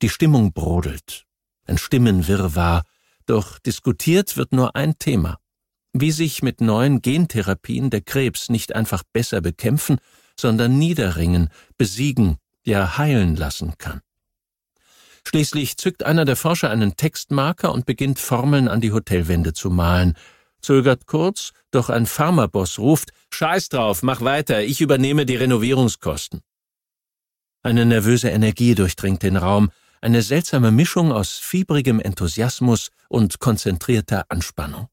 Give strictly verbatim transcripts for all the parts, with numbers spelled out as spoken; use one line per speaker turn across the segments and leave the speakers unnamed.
Die Stimmung brodelt. Ein Stimmenwirrwarr. Doch diskutiert wird nur ein Thema: Wie sich mit neuen Gentherapien der Krebs nicht einfach besser bekämpfen, sondern niederringen, besiegen, ja heilen lassen kann. Schließlich zückt einer der Forscher einen Textmarker und beginnt Formeln an die Hotelwände zu malen, zögert kurz, doch ein Pharmaboss ruft: »Scheiß drauf, mach weiter, ich übernehme die Renovierungskosten.« Eine nervöse Energie durchdringt den Raum, eine seltsame Mischung aus fiebrigem Enthusiasmus und konzentrierter Anspannung.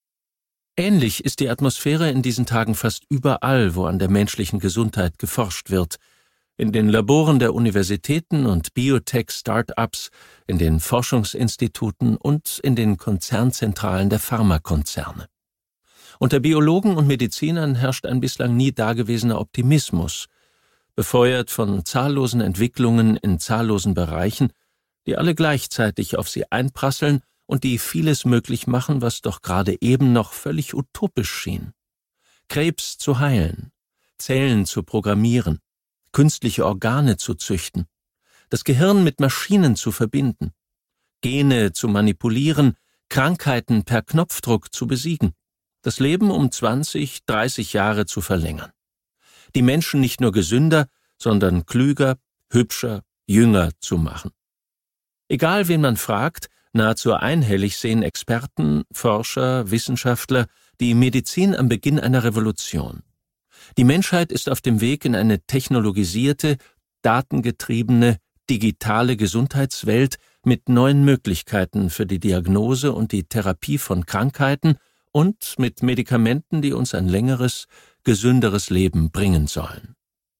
Ähnlich ist die Atmosphäre in diesen Tagen fast überall, wo an der menschlichen Gesundheit geforscht wird: in den Laboren der Universitäten und Biotech-Start-ups, in den Forschungsinstituten und in den Konzernzentralen der Pharmakonzerne. Unter Biologen und Medizinern herrscht ein bislang nie dagewesener Optimismus, befeuert von zahllosen Entwicklungen in zahllosen Bereichen, die alle gleichzeitig auf sie einprasseln und die vieles möglich machen, was doch gerade eben noch völlig utopisch schien. Krebs zu heilen, Zellen zu programmieren, künstliche Organe zu züchten, das Gehirn mit Maschinen zu verbinden, Gene zu manipulieren, Krankheiten per Knopfdruck zu besiegen, das Leben um zwanzig, dreißig Jahre zu verlängern. Die Menschen nicht nur gesünder, sondern klüger, hübscher, jünger zu machen. Egal wen man fragt, nahezu einhellig sehen Experten, Forscher, Wissenschaftler die Medizin am Beginn einer Revolution. Die Menschheit ist auf dem Weg in eine technologisierte, datengetriebene, digitale Gesundheitswelt mit neuen Möglichkeiten für die Diagnose und die Therapie von Krankheiten und mit Medikamenten, die uns ein längeres, gesünderes Leben bringen sollen.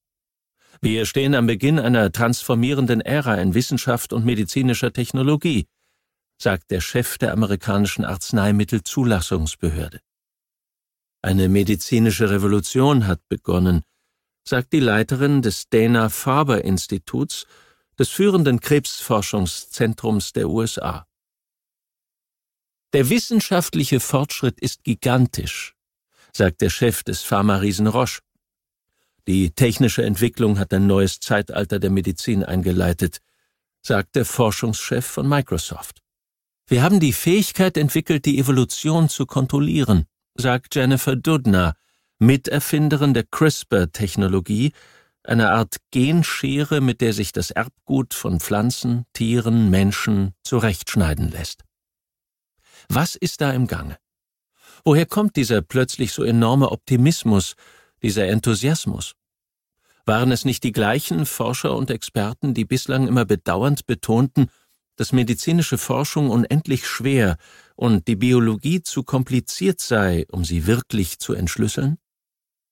Wir stehen am Beginn einer transformierenden Ära in Wissenschaft und medizinischer Technologie, sagt der Chef der amerikanischen Arzneimittelzulassungsbehörde. Eine medizinische Revolution hat begonnen, sagt die Leiterin des Dana-Farber-Instituts, des führenden Krebsforschungszentrums der U S A. Der wissenschaftliche Fortschritt ist gigantisch, sagt der Chef des Pharma-Riesen Roche. Die technische Entwicklung hat ein neues Zeitalter der Medizin eingeleitet, sagt der Forschungschef von Microsoft. Wir haben die Fähigkeit entwickelt, die Evolution zu kontrollieren, sagt Jennifer Doudna, Miterfinderin der CRISPR-Technologie, einer Art Genschere, mit der sich das Erbgut von Pflanzen, Tieren, Menschen zurechtschneiden lässt. Was ist da im Gange? Woher kommt dieser plötzlich so enorme Optimismus, dieser Enthusiasmus? Waren es nicht die gleichen Forscher und Experten, die bislang immer bedauernd betonten, dass medizinische Forschung unendlich schwer und die Biologie zu kompliziert sei, um sie wirklich zu entschlüsseln?